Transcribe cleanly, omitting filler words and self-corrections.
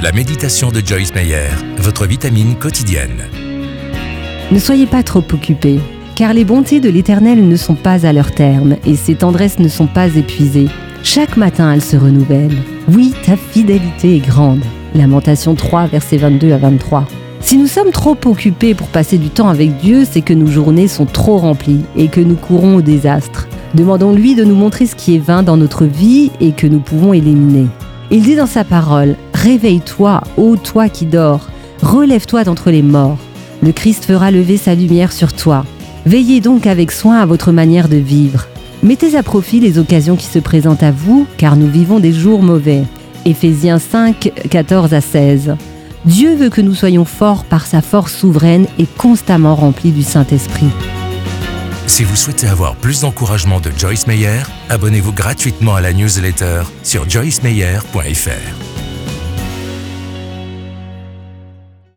La méditation de Joyce Meyer, votre vitamine quotidienne. Ne soyez pas trop occupés, car les bontés de l'Éternel ne sont pas à leur terme et ses tendresses ne sont pas épuisées. Chaque matin, elles se renouvellent. Oui, ta fidélité est grande. Lamentation 3, versets 22 à 23. Si nous sommes trop occupés pour passer du temps avec Dieu, c'est que nos journées sont trop remplies et que nous courons au désastre. Demandons-lui de nous montrer ce qui est vain dans notre vie et que nous pouvons éliminer. Il dit dans sa parole, « Réveille-toi, ô toi qui dors, relève-toi d'entre les morts. Le Christ fera lever sa lumière sur toi. Veillez donc avec soin à votre manière de vivre. Mettez à profit les occasions qui se présentent à vous, car nous vivons des jours mauvais. » Éphésiens 5, 14 à 16. Dieu veut que nous soyons forts par sa force souveraine et constamment remplis du Saint-Esprit. Si vous souhaitez avoir plus d'encouragement de Joyce Meyer, abonnez-vous gratuitement à la newsletter sur joycemeyer.fr.